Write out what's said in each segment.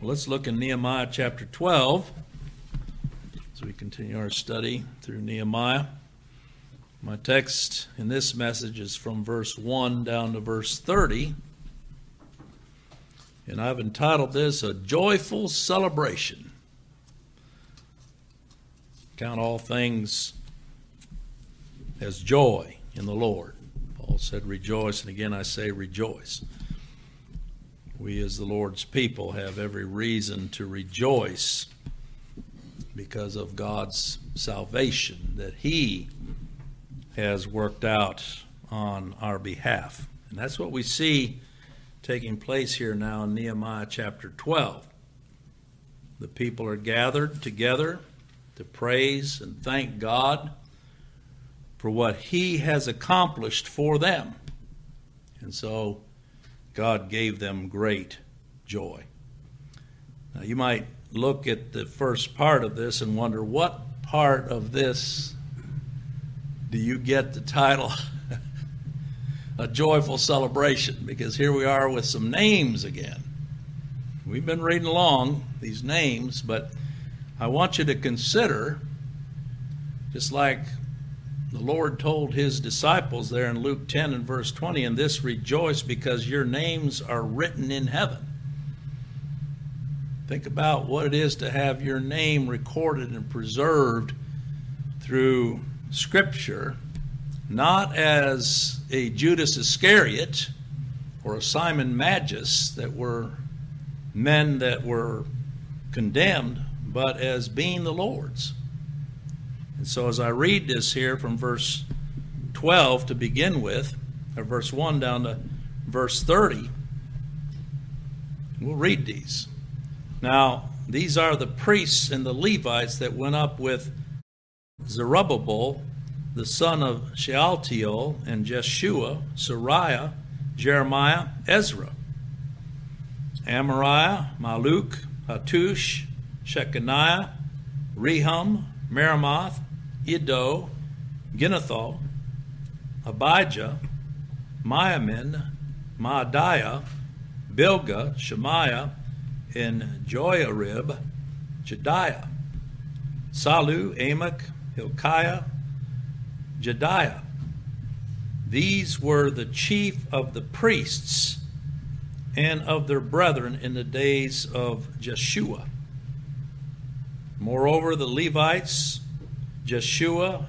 Well, let's look in Nehemiah chapter 12 as we continue our study through Nehemiah. My text in this message is from verse 1 down to verse 30. And I've entitled this, A Joyful Celebration. Count all things as joy in the Lord. Paul said rejoice, and again I say rejoice. We as the Lord's people have every reason to rejoice because of God's salvation that He has worked out on our behalf. And that's what we see taking place here now in Nehemiah chapter 12. The people are gathered together to praise and thank God for what He has accomplished for them. And so God gave them great joy. Now you might look at the first part of this and wonder, what part of this do you get the title A Joyful Celebration? Because here we are with some names again. We've been reading along these names, but I want you to consider, just like the Lord told His disciples there in Luke 10 and verse 20, "In this rejoice because your names are written in heaven." Think about what it is to have your name recorded and preserved through Scripture, not as a Judas Iscariot or a Simon Magus that were men that were condemned, but as being the Lord's. And so as I read this here from verse 12 to begin with, or verse 1 down to verse 30, we'll read these. Now, these are the priests and the Levites that went up with Zerubbabel, the son of Shealtiel, and Jeshua, Sariah, Jeremiah, Ezra, Amariah, Maluk, Hattush, Shechaniah, Rehum, Meremoth, Iddo, Ginnethal, Abijah, Miamin, Maadiah, Bilgah, Shemaiah, and Joiarib, Jediah, Salu, Amok, Hilkiah, Jediah. These were the chief of the priests and of their brethren in the days of Jeshua. Moreover, the Levites, Jeshua,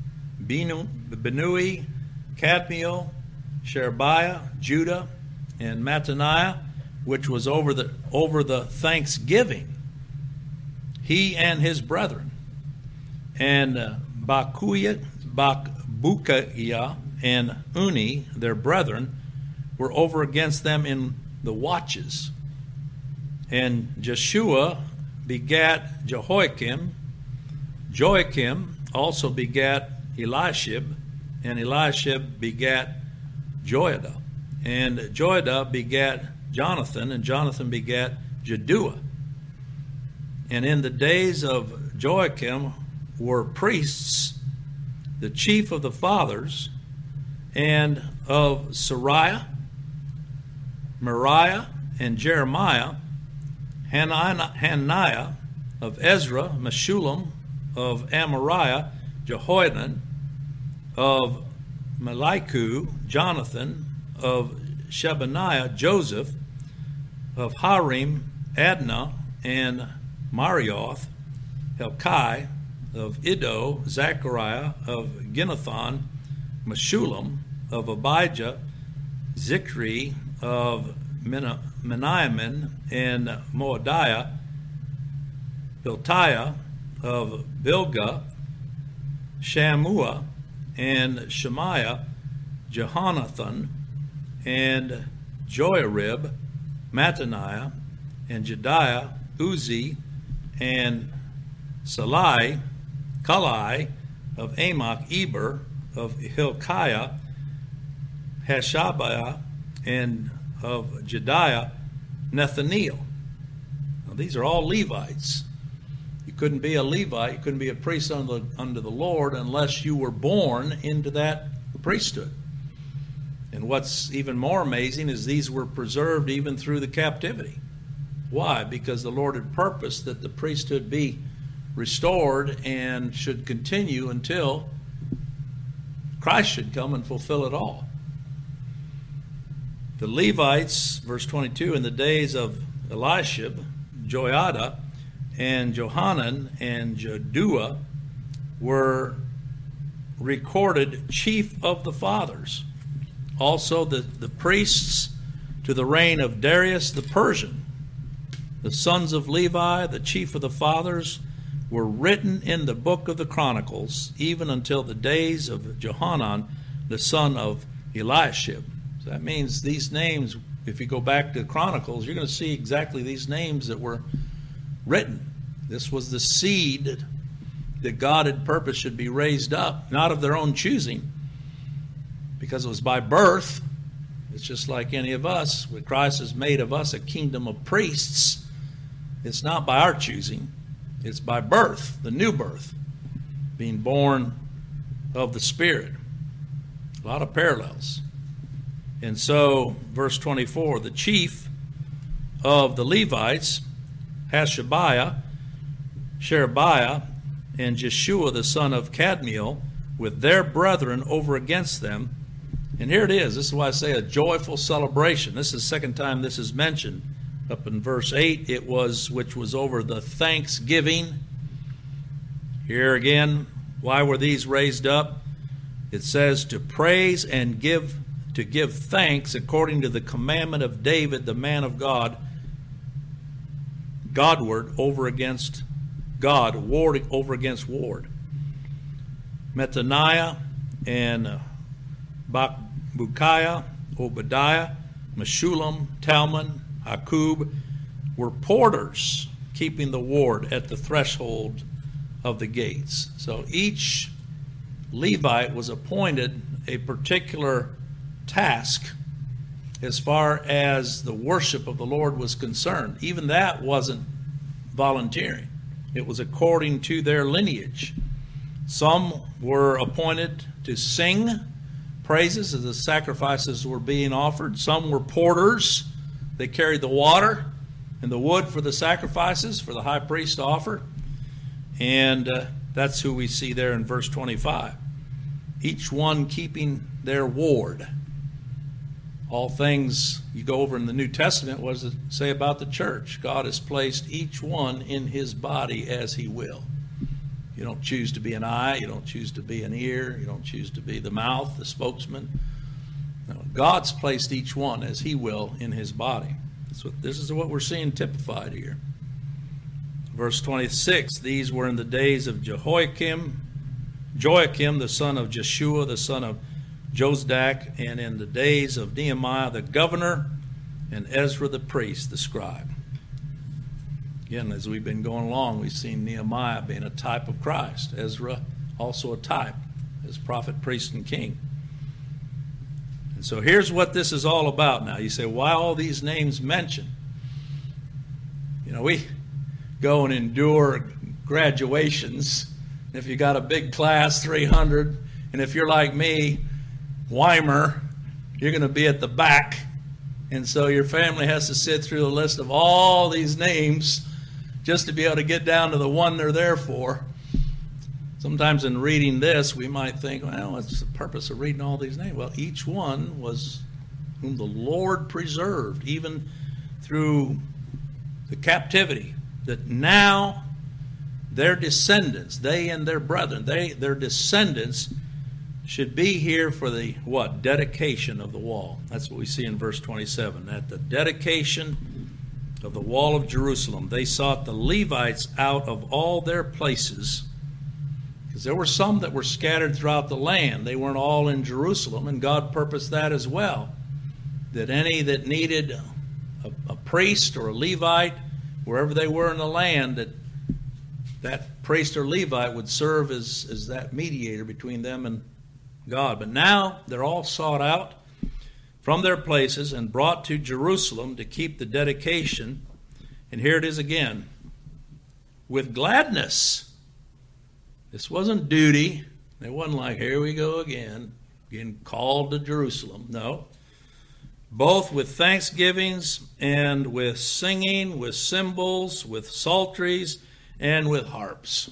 Benui, Kadmiel, Sherebiah, Judah, and Mattaniah, which was over the thanksgiving, he and his brethren, and Bakbukiah and Uni, their brethren, were over against them in the watches. And Jeshua begat Jehoiakim. Joachim also begat Eliashib, and Eliashib begat Joiada. And Joiada begat Jonathan, and Jonathan begat Jaddua. And in the days of Joachim were priests, the chief of the fathers, and of Sariah, Meriah, and Jeremiah, Hananiah, of Ezra, Meshullam, of Amariah, Jehoiadan, of Maliku, Jonathan, of Shebaniah, Joseph, of Harim, Adnah, and Marioth, Helkai, of Iddo, Zechariah, of Ginnethon, Meshullam, of Abijah, Zichri, of Meniamin, and Moadiah, Hiltiah, of Bilgah, Shammua, and Shemaiah, Jehonathan, and Joiarib, Mattaniah, and Jediah, Uzi, and Salai, Kalai, of Amok, Eber, of Hilkiah, Hashabiah, and of Jediah, Nethaniel. Now, these are all Levites. You couldn't be a Levite, you couldn't be a priest under the Lord unless you were born into that priesthood. And what's even more amazing is these were preserved even through the captivity. Why? Because the Lord had purposed that the priesthood be restored and should continue until Christ should come and fulfill it all. The Levites, verse 22, in the days of Eliashib, Joiada, and Johanan, and Jaddua were recorded chief of the fathers. Also the priests to the reign of Darius the Persian, the sons of Levi, the chief of the fathers, were written in the book of the Chronicles, even until the days of Johanan, the son of Eliashib. So that means these names, if you go back to the Chronicles, you're going to see exactly these names that were written. This was the seed that God had purposed should be raised up, not of their own choosing, because it was by birth. It's just like any of us. When Christ has made of us a kingdom of priests, it's not by our choosing. It's by birth, the new birth, being born of the Spirit. A lot of parallels. And so, verse 24, the chief of the Levites, Hashabiah, Sherebiah, and Jeshua the son of Kadmiel, with their brethren over against them. And here it is. This is why I say a joyful celebration. This is the second time this is mentioned. Up in verse 8, it was, which was over the thanksgiving. Here again, why were these raised up? It says to praise and give thanks according to the commandment of David, the man of God, Godward over against God, ward over against ward. Mattaniah and Bakbukiah, Obadiah, Meshullam, Talmon, Akub were porters keeping the ward at the threshold of the gates. So each Levite was appointed a particular task as far as the worship of the Lord was concerned. Even that wasn't volunteering. It was according to their lineage. Some were appointed to sing praises as the sacrifices were being offered. Some were porters. They carried the water and the wood for the sacrifices for the high priest to offer. And that's who we see there in verse 25. Each one keeping their ward. All things you go over in the New Testament was to say about the church. God has placed each one in his body as he will. You don't choose to be an eye. You don't choose to be an ear. You don't choose to be the mouth, the spokesman. No, God's placed each one as he will in his body. This is what we're seeing typified here. Verse 26, these were in the days of Joachim, the son of Jeshua, the son of Josdak, and in the days of Nehemiah the governor, and Ezra the priest, the scribe. Again, as we've been going along, we've seen Nehemiah being a type of Christ. Ezra also a type as prophet, priest, and king. And so here's what this is all about now. You say, why all these names mentioned? You know, we go and endure graduations. If you got a big class, 300, and if you're like me, Weimar, you're going to be at the back. And so your family has to sit through a list of all these names just to be able to get down to the one they're there for. Sometimes in reading this, we might think, well, what's the purpose of reading all these names? Well, each one was whom the Lord preserved, even through the captivity, that now their descendants, they and their brethren, their descendants should be here for the, what? Dedication of the wall. That's what we see in verse 27. At the dedication of the wall of Jerusalem, they sought the Levites out of all their places, because there were some that were scattered throughout the land. They weren't all in Jerusalem, and God purposed that as well, that any that needed a priest or a Levite, wherever they were in the land, that priest or Levite would serve as that mediator between them and God. But now they're all sought out from their places and brought to Jerusalem to keep the dedication. And here it is again, with gladness. This wasn't duty. It wasn't like, here we go again, getting called to Jerusalem. No. both with thanksgivings and with singing, with cymbals, with psalteries, and with harps.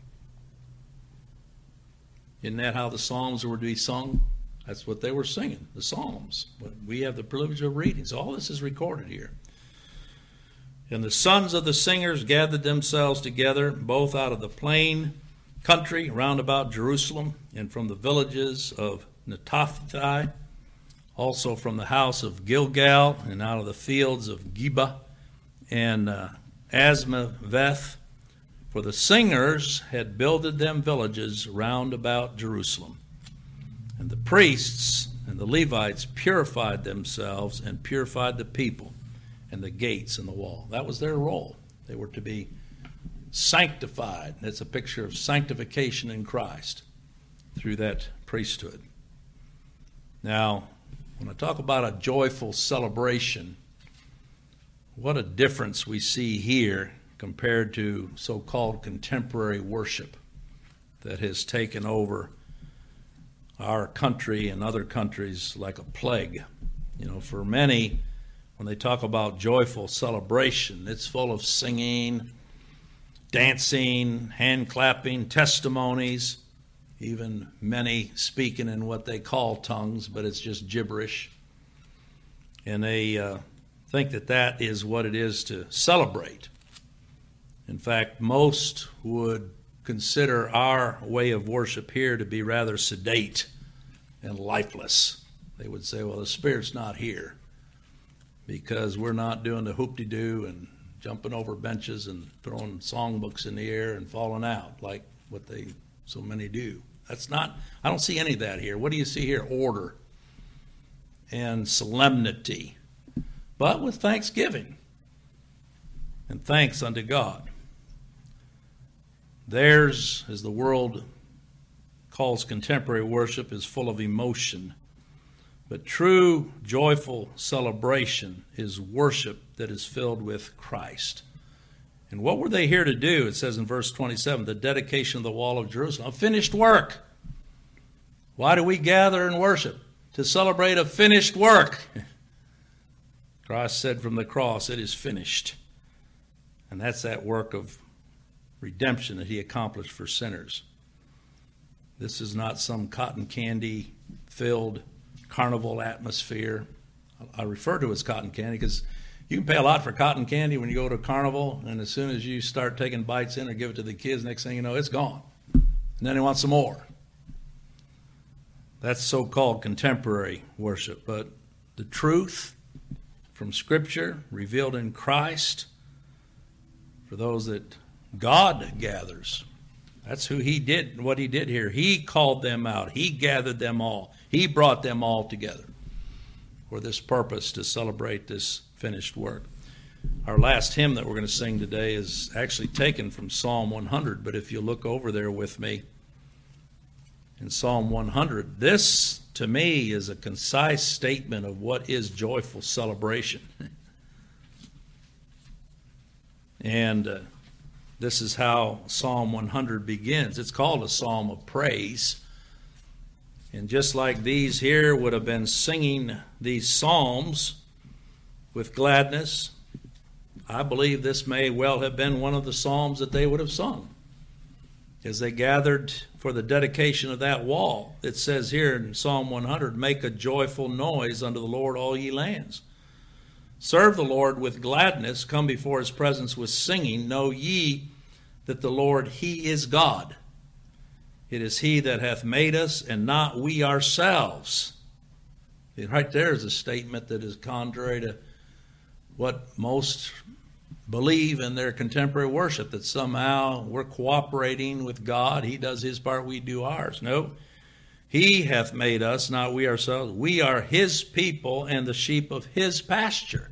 Isn't that how the Psalms were to be sung? That's what they were singing, the Psalms. But we have the privilege of reading, so all this is recorded here. And the sons of the singers gathered themselves together, both out of the plain country round about Jerusalem, and from the villages of Netophathi, also from the house of Gilgal, and out of the fields of Geba and Asmaveth. For the singers had builded them villages round about Jerusalem. And the priests and the Levites purified themselves and purified the people and the gates and the wall. That was their role. They were to be sanctified. That's a picture of sanctification in Christ through that priesthood. Now, when I talk about a joyful celebration, what a difference we see here compared to so-called contemporary worship that has taken over our country and other countries like a plague. You know, for many, when they talk about joyful celebration, it's full of singing, dancing, hand clapping, testimonies, even many speaking in what they call tongues, but it's just gibberish. And they think that that is what it is to celebrate. In fact, most would consider our way of worship here to be rather sedate and lifeless. They would say, well, the Spirit's not here because we're not doing the hoop-de-doo and jumping over benches and throwing songbooks in the air and falling out like what they so many do. That's not, I don't see any of that here. What do you see here? Order and solemnity, but with thanksgiving and thanks unto God. Theirs, as the world calls contemporary worship, is full of emotion. But true, joyful celebration is worship that is filled with Christ. And what were they here to do? It says in verse 27, the dedication of the wall of Jerusalem, a finished work. Why do we gather and worship? To celebrate a finished work. Christ said from the cross, it is finished. And that's that work of redemption that he accomplished for sinners. This is not some cotton candy filled carnival atmosphere. I refer to it as cotton candy because you can pay a lot for cotton candy when you go to a carnival, and as soon as you start taking bites in or give it to the kids, next thing you know, it's gone. And then they want some more. That's so-called contemporary worship. But the truth from Scripture revealed in Christ, for those that God gathers, that's who he did, what he did here. He called them out. He gathered them all. He brought them all together for this purpose, to celebrate this finished work. Our last hymn that we're going to sing today is actually taken from Psalm 100, but if you look over there with me in Psalm 100, this to me is a concise statement of what is joyful celebration. And this is how Psalm 100 begins. It's called a psalm of praise. And just like these here would have been singing these psalms with gladness, I believe this may well have been one of the psalms that they would have sung as they gathered for the dedication of that wall. It says here in Psalm 100, make a joyful noise unto the Lord, all ye lands. Serve the Lord with gladness, come before his presence with singing. Know ye that the Lord, he is God. It is he that hath made us, and not we ourselves. Right there is a statement that is contrary to what most believe in their contemporary worship, that somehow we're cooperating with God. He does his part, we do ours. No, he hath made us, not we ourselves. We are his people and the sheep of his pasture.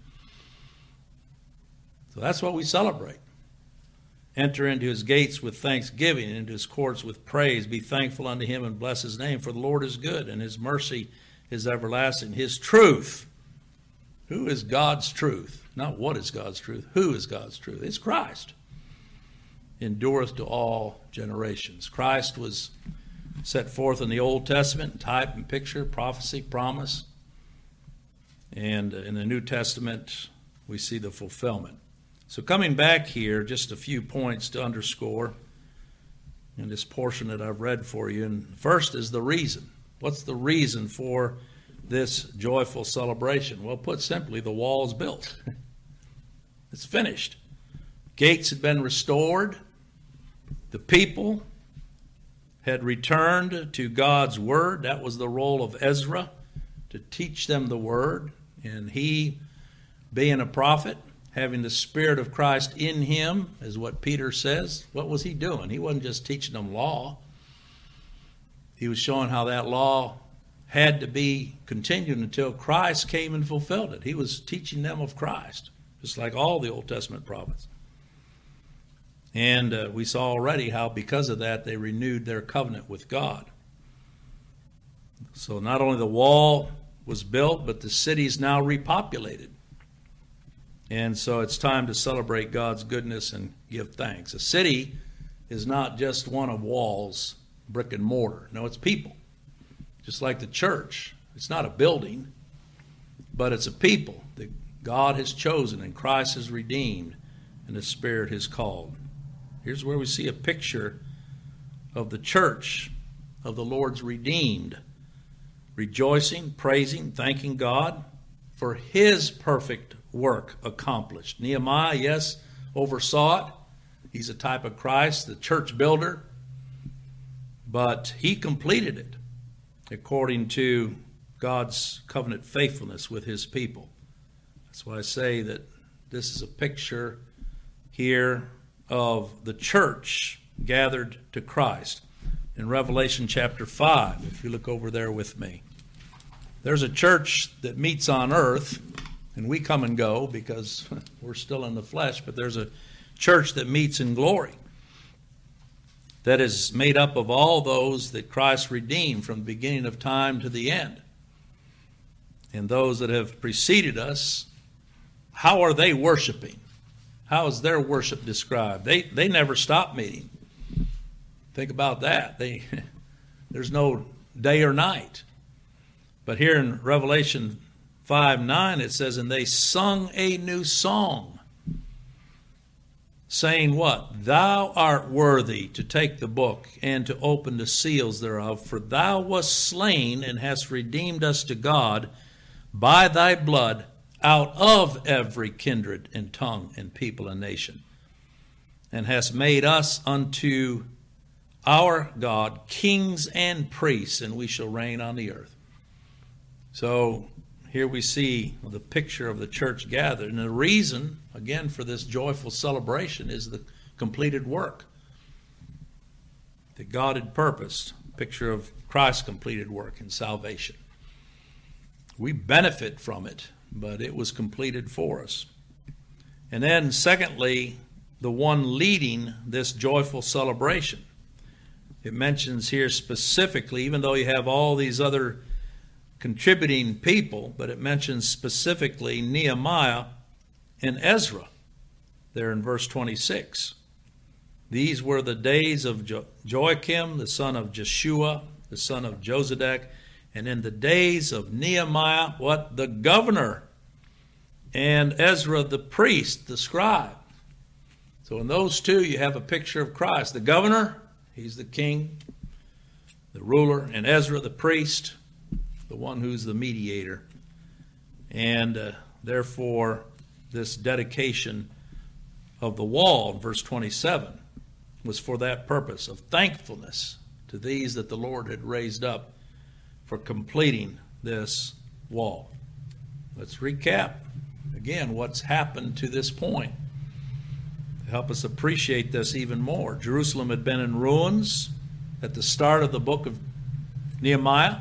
So that's what we celebrate. Enter into his gates with thanksgiving, and into his courts with praise. Be thankful unto him and bless his name, for the Lord is good, and his mercy is everlasting. His truth. Who is God's truth? Not what is God's truth. Who is God's truth? It's Christ. Endureth to all generations. Christ was set forth in the Old Testament, type and picture, prophecy, promise. And in the New Testament, we see the fulfillment. So coming back here, just a few points to underscore in this portion that I've read for you. And first is the reason. What's the reason for this joyful celebration? Well, put simply, the wall is built. It's finished. Gates had been restored. The people had returned to God's word. That was the role of Ezra, to teach them the word. And he, being a prophet, having the Spirit of Christ in him, is what Peter says. What was he doing? He wasn't just teaching them law. He was showing how that law had to be continued until Christ came and fulfilled it. He was teaching them of Christ, just like all the Old Testament prophets. And we saw already how because of that they renewed their covenant with God. So not only the wall was built, but the city is now repopulated. And so it's time to celebrate God's goodness and give thanks. A city is not just one of walls, brick and mortar. No, it's people. Just like the church. It's not a building, but it's a people that God has chosen and Christ has redeemed and the Spirit has called. Here's where we see a picture of the church of the Lord's redeemed, rejoicing, praising, thanking God for his perfect work accomplished. Nehemiah, yes, oversaw it. He's a type of Christ, the church builder. But he completed it according to God's covenant faithfulness with his people. That's why I say that this is a picture here of the church gathered to Christ. In Revelation chapter 5, if you look over there with me, there's a church that meets on earth, and we come and go because we're still in the flesh, but there's a church that meets in glory that is made up of all those that Christ redeemed from the beginning of time to the end. And those that have preceded us, how are they worshiping? How is their worship described? They never stop meeting. Think about that. There's no day or night. But here in Revelation 5:9 it says, and they sung a new song, saying what? Thou art worthy to take the book and to open the seals thereof, for thou wast slain and hast redeemed us to God by thy blood out of every kindred and tongue and people and nation, and hast made us unto our God kings and priests, and we shall reign on the earth. So here we see the picture of the church gathered. And the reason, again, for this joyful celebration is the completed work that God had purposed. Picture of Christ's completed work in salvation. We benefit from it, but it was completed for us. And then secondly, the one leading this joyful celebration. It mentions here specifically, even though you have all these other contributing people, but it mentions specifically Nehemiah and Ezra there in verse 26. These were the days of Joachim, the son of Jeshua, the son of Josedek, and in the days of Nehemiah, what? The governor, and Ezra the priest, the scribe. So in those two, you have a picture of Christ. The governor, he's the king, the ruler, and Ezra the priest, the one who's the mediator. And therefore, this dedication of the wall, in verse 27, was for that purpose of thankfulness to these that the Lord had raised up for completing this wall. Let's recap again what's happened to this point to help us appreciate this even more. Jerusalem had been in ruins at the start of the book of Nehemiah.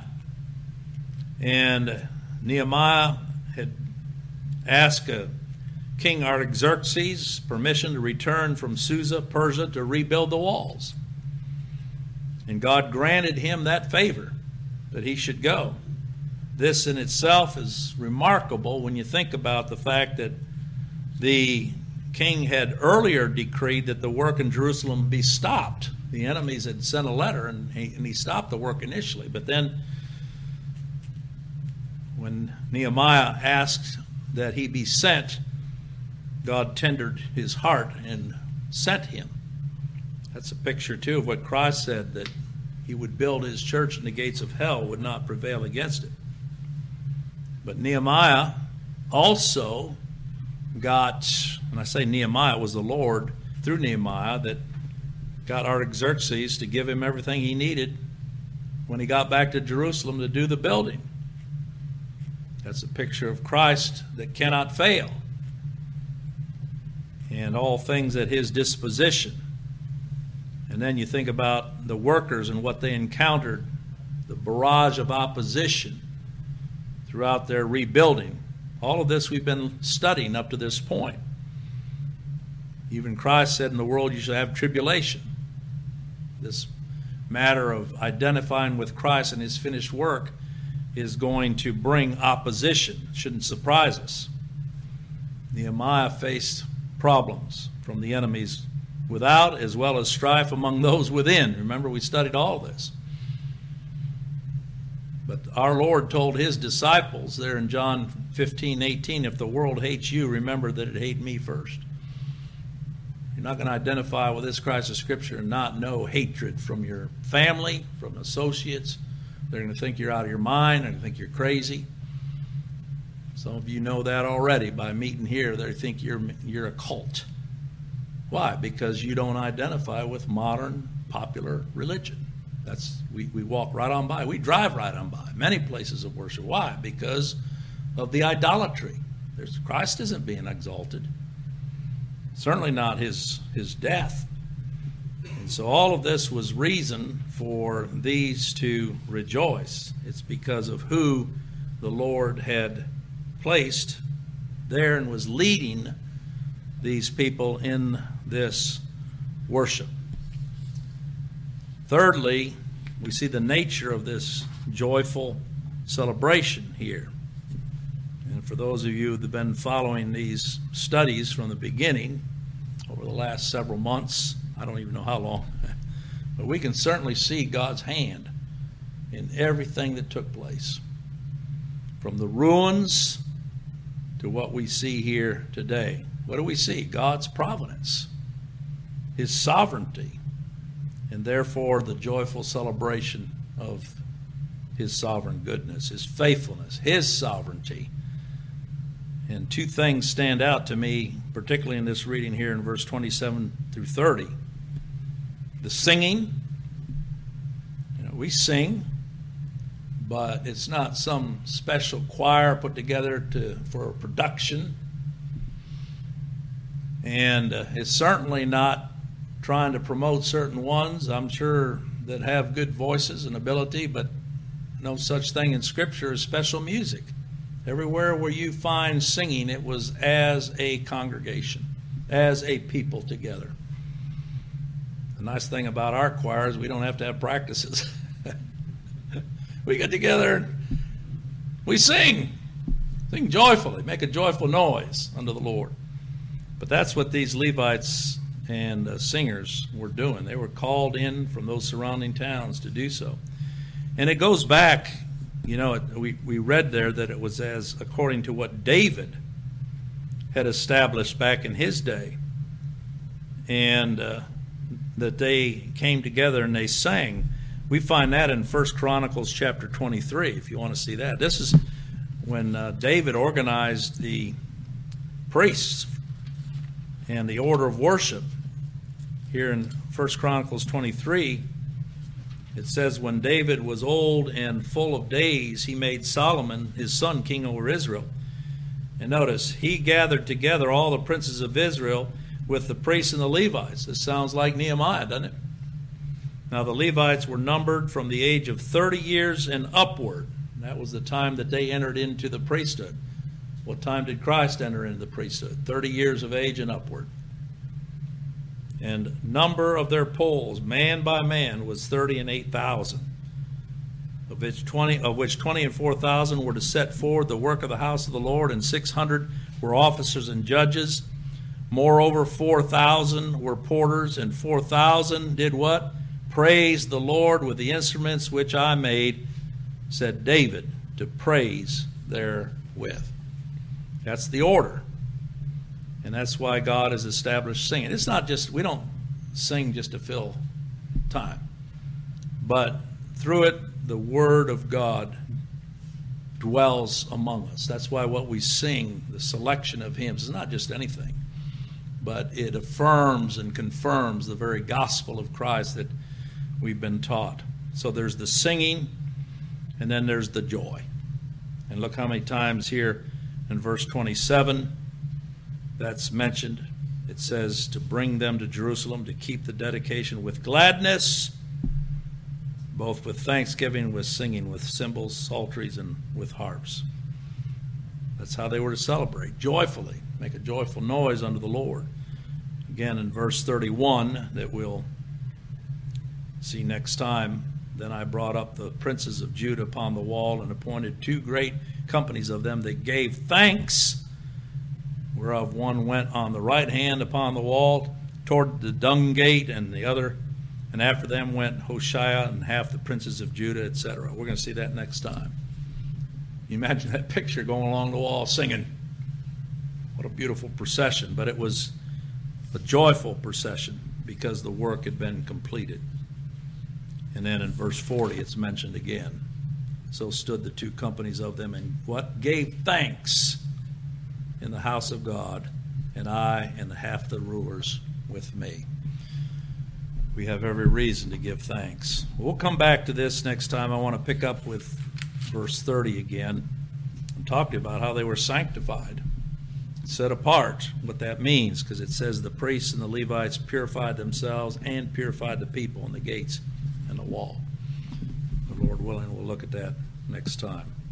And Nehemiah had asked King Artaxerxes permission to return from Susa, Persia, to rebuild the walls. And God granted him that favor, that he should go. This in itself is remarkable when you think about the fact that the king had earlier decreed that the work in Jerusalem be stopped. The enemies had sent a letter, and he stopped the work initially. But then When Nehemiah asked that he be sent, God tendered his heart and sent him. That's a picture, too, of what Christ said, that he would build his church and the gates of hell would not prevail against it. But Nehemiah also got, and I say Nehemiah, it was the Lord through Nehemiah that got Artaxerxes to give him everything he needed when he got back to Jerusalem to do the building. That's a picture of Christ that cannot fail, and all things at his disposition. And then you think about the workers and what they encountered, the barrage of opposition throughout their rebuilding. All of this we've been studying up to this point. Even Christ said, in the world you shall have tribulation. This matter of identifying with Christ and his finished work is going to bring opposition. It shouldn't surprise us. Nehemiah faced problems from the enemies without, as well as strife among those within. Remember, we studied all this. But our Lord told his disciples there in John 15:18, if the world hates you, remember that it hated me first. You're not going to identify with this Christ of Scripture and not know hatred from your family, from associates. They're going to think you're out of your mind. They're going to think you're crazy. Some of you know that already by meeting here. They think you're a cult. Why? Because you don't identify with modern popular religion. We walk right on by. We drive right on by many places of worship. Why? Because of the idolatry. Christ isn't being exalted. Certainly not his death. And so all of this was reason for these to rejoice. It's because of who the Lord had placed there and was leading these people in this worship. Thirdly, we see the nature of this joyful celebration here. And for those of you that have been following these studies from the beginning over the last several months, I don't even know how long, but we can certainly see God's hand in everything that took place. From the ruins to what we see here today. What do we see? God's providence, his sovereignty, and therefore the joyful celebration of his sovereign goodness, his faithfulness, his sovereignty. And two things stand out to me, particularly in this reading here in verse 27 through 30. The singing. We sing, but it's not some special choir put together for a production. And it's certainly not trying to promote certain ones, I'm sure, that have good voices and ability, but no such thing in Scripture as special music. Everywhere where you find singing, it was as a congregation, as a people together. The nice thing about our choir is we don't have to have practices. We get together, we sing joyfully, make a joyful noise unto the Lord. But that's what these Levites and singers were doing. They were called in from those surrounding towns to do so. And it goes back, we read there that it was as according to what David had established back in his day. And that they came together and they sang. We find that in 1 Chronicles chapter 23, if you want to see that. This is when David organized the priests and the order of worship. Here in 1 Chronicles 23, it says, when David was old and full of days, he made Solomon, his son, king over Israel. And notice, he gathered together all the princes of Israel with the priests and the Levites. This sounds like Nehemiah, doesn't it? Now the Levites were numbered from the age of 30 years and upward. That was the time that they entered into the priesthood. What time did Christ enter into the priesthood? 30 years of age and upward. And number of their polls, man by man, was 30 and 8,000, of which 20 and 4,000 were to set forward the work of the house of the Lord, and 600 were officers and judges. Moreover, 4,000 were porters, and 4,000 did what? Praise the Lord with the instruments which I made, said David, to praise therewith. That's the order. And that's why God has established singing. It's not just, we don't sing just to fill time. But through it, the Word of God dwells among us. That's why what we sing, the selection of hymns, is not just anything, but it affirms and confirms the very gospel of Christ that we've been taught. So there's the singing, and then there's the joy. And look how many times here in verse 27 that's mentioned. It says to bring them to Jerusalem, to keep the dedication with gladness, both with thanksgiving, with singing, with cymbals, psalteries, and with harps. That's how they were to celebrate, joyfully, make a joyful noise unto the Lord. Again, in verse 31, that we'll see next time, then I brought up the princes of Judah upon the wall and appointed 2 great companies of them that gave thanks, whereof one went on the right hand upon the wall toward the dung gate, and the other, and after them went Hoshea and half the princes of Judah, etc. We're going to see that next time. You imagine that picture going along the wall singing. What a beautiful procession. But it was a joyful procession because the work had been completed. And then in verse 40 it's mentioned again. So stood the 2 companies of them and what? Gave thanks in the house of God, and I and the half the rulers with me. We have every reason to give thanks. We'll come back to this next time. I want to pick up with verse 30 again and talk to you about how they were sanctified, set apart, what that means, because it says the priests and the Levites purified themselves and purified the people and the gates and the wall. The Lord willing, we'll look at that next time.